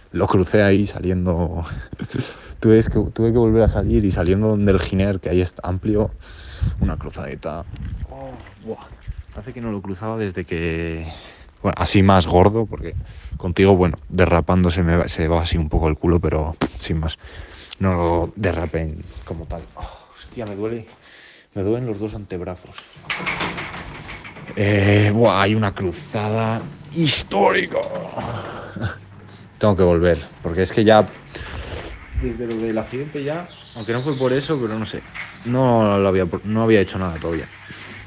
lo crucé ahí saliendo. tuve que volver a salir y saliendo del Giner, que ahí está amplio, una cruzadita. Oh, buah. Hace que no lo cruzaba desde que... Bueno, así más gordo, porque contigo, bueno, derrapando se va así un poco el culo, pero sin más. No lo derrapé como tal. Oh, hostia, me duelen los dos antebrazos. Hay una cruzada histórica. Tengo que volver, porque es que ya desde lo del accidente ya, aunque no fue por eso, pero no sé, no había hecho nada todavía.